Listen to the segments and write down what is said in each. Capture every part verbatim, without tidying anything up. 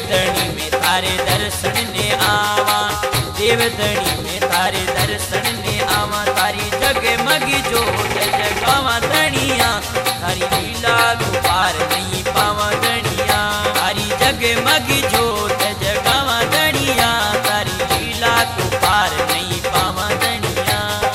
देवधनी में तारे दर्शन ने आवा, देवधनी में तारे दर्शन ने आवा। तारी जगमगी जोत जगावा धनिया, तारी लीला को पार नहीं पावा धनिया। तारी जगमगी जोत जगावा धनिया, तारी लीला को पार नहीं पावा धनिया।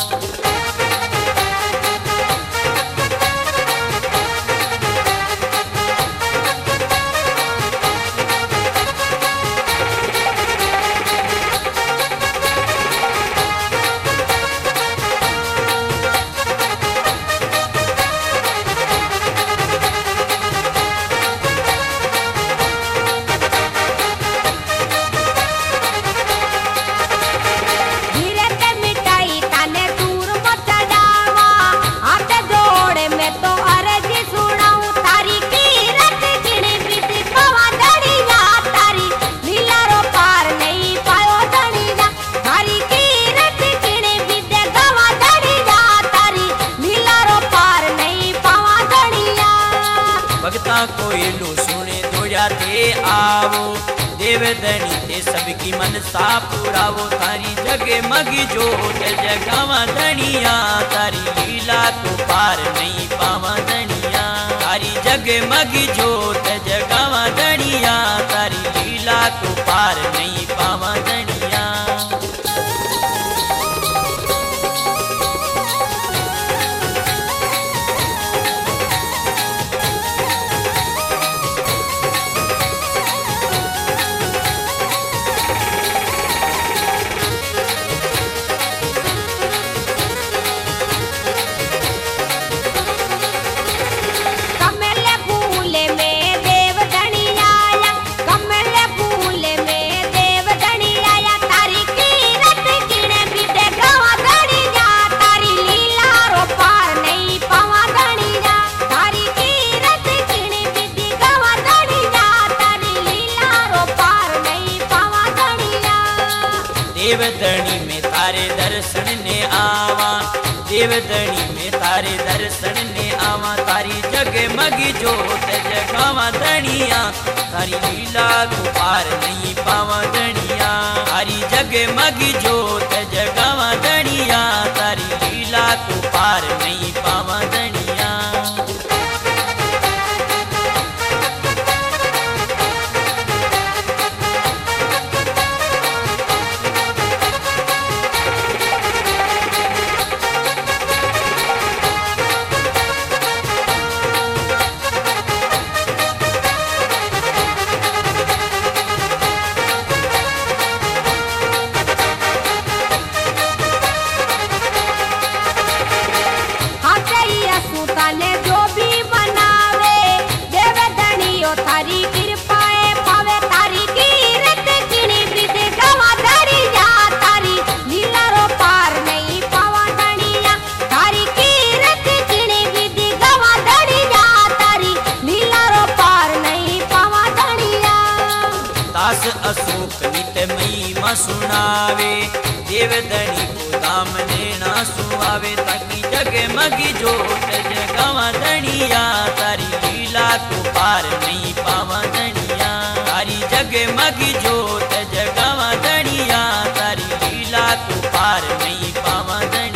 कोयलो सुने दो जाते आवो, देवधनी ते सबकी मनसा पुरावो। तारी जगमगी जोत जगावा धनिया, तारी लीला को पार नहीं पावा धनिया। तारी जगमगी जोत जगावा धनिया, तारी लीला को पार नहीं पावा धनिया। देवधनी में तारे दर्शन ने आवा, देवधनी में तारे दर्शन ने आवा। तारी जगमगी जोत जगावा धनिया, तारी लीला को पार नहीं पावा धनिया। तारी जगमगी जोत जगावा धनिया, तारी लीला को पार नहीं पावा धनिया। अशोक नित महिमा सुनावे, देवधनी को दाम देना सुहावे। ताकि जगमगी जोत जगावा धनिया, तारी लीला को पार नहीं पावा धनिया। तारी जगमगी जोत जगावा धनिया, तारी लीला को पार नहीं पावा धनिया।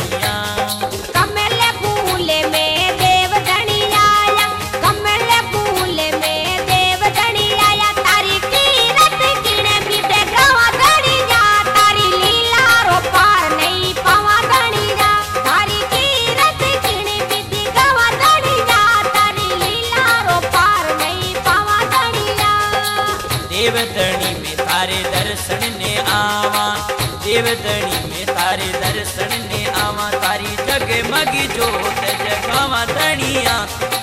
देवधनी में तारे दर्शन ने आवा, देवधनी में तारे दर्शन ने आवा। तारी जगमगी जोत जगावा धनिया,